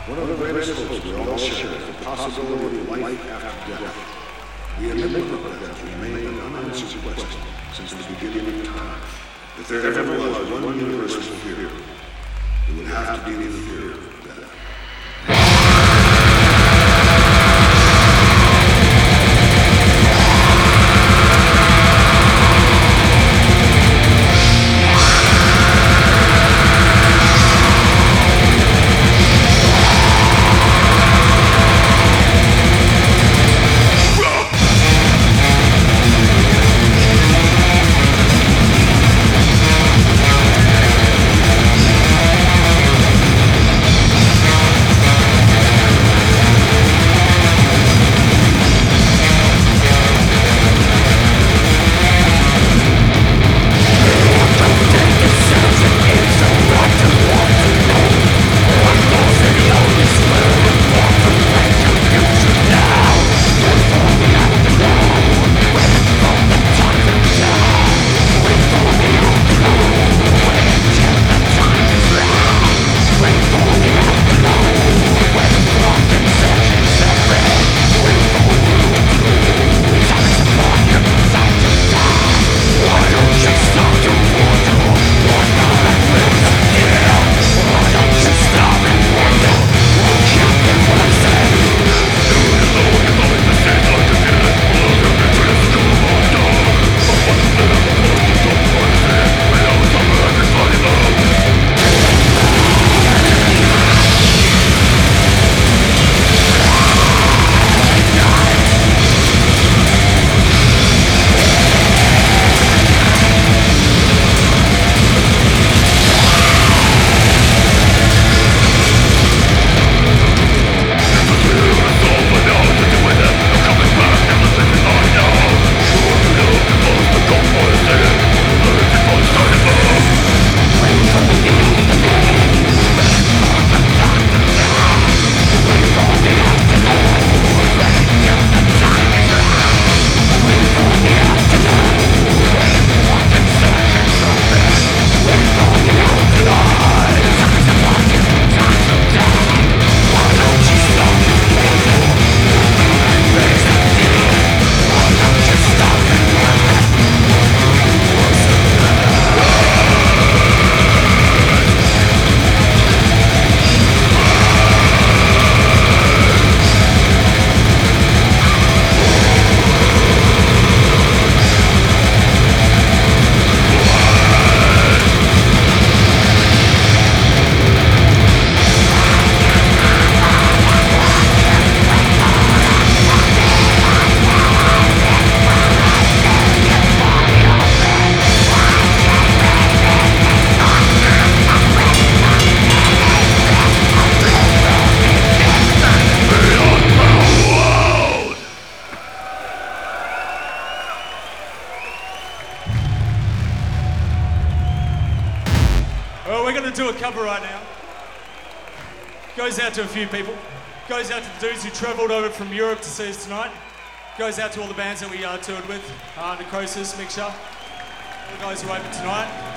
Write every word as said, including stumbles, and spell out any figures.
One of the greatest hopes we all share is the possibility of life after death. The enigma of death remained an unanswered question since the beginning of time. If there ever was one universal fear, it would have to be the fear of death. Goes out to a few people. Goes out to the dudes who travelled over from Europe to see us tonight. Goes out to all the bands that we uh, toured with. Uh, Necrosis, Mixture. All the guys who opened tonight.